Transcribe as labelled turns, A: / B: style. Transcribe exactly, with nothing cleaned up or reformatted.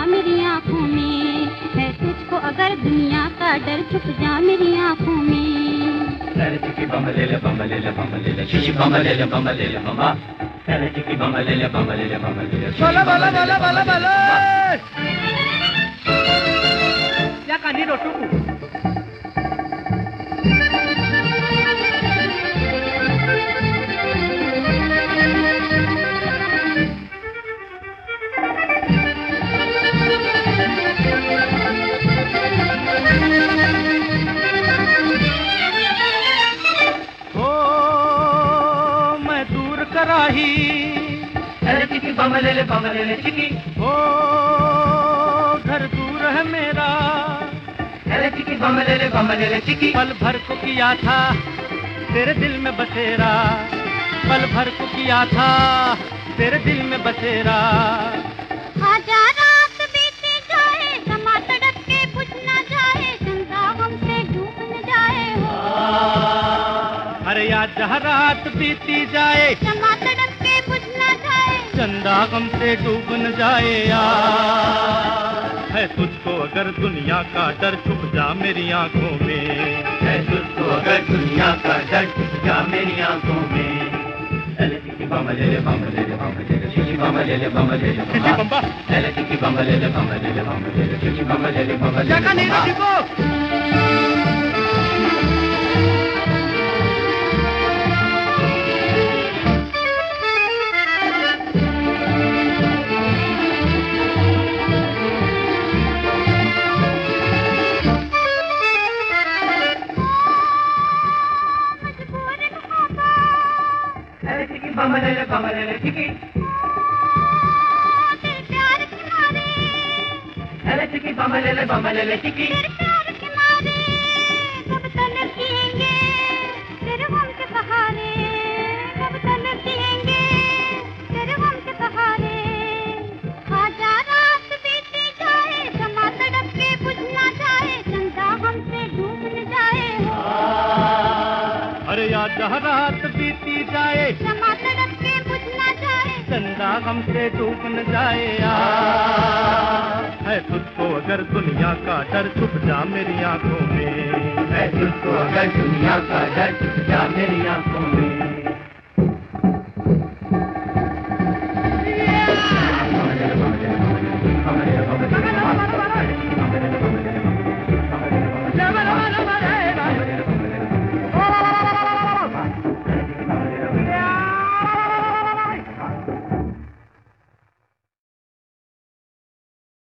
A: मेरी आंखों में, है तुझको अगर दुनिया का डर छुप जा मेरी आंखों में।
B: अरे चिकी बम ले ले बम ले ले बम ले ले चिकी बम ले ले बम ले ले बम, अरे चिकी बम ले ले बम ले ले बम ले ले
C: बोला बोला बोला बोला बोला या कानी रोटू कराही।
B: अरे चिकी बम ले ले बम ले ले चिकी,
C: ओ घर दूर है मेरा।
B: अरे चिकी बम ले ले बम ले ले चिकी,
C: पल भर को किया था तेरे दिल में बसेरा, पल भर को किया था तेरे दिल में बसेरा।
A: आजा रात बीती जाए, समा तड़प के बुझ न जाए, चंदा हमसे डूब न जाए हो।
C: अरे आजा रात बीती जाए,
A: समा तड़प के बुझ न जाए,
C: चंदा गम से डूब न जाए यार। है तुझको अगर दुनिया का डर छुप जा मेरी आंखों में,
B: है तुझको अगर दुनिया का डर छुप जा मेरी आंखों में। अरे चिकी बम ले ले बम ले ले बम ले ले चिकी बम ले ले बम ले ले
C: चिकी बम्बा,
B: अरे चिकी बम ले ले बम ले ले बम ले ले चिकी बम ले ले बम ले ले।
C: क्या नहीं रोटी को
B: बम ले ले बम ले ले चिकी,
A: तेरे प्यार के मारे,
B: अरे चिकी बम ले ले बम ले ले चिकी,
A: तेरे प्यार के मारे कब तलक जिएंगे तेरे गम के सहारे, कब तलक जिएंगे तेरे गम के सहारे। आजा रात बीती जाए, समा तड़प के बुझ न जाए, चंदा हमसे डूब न जाए हो।
C: अरे आजा रात बीती जाए,
A: समा तड़प के बुझ न जाए,
C: चंदा गम से डूब न जाए यार। है तुझको अगर दुनिया का डर छुप जा मेरी आंखों में,
B: है तुझको अगर दुनिया का डर छुप जा मेरी आंखों में।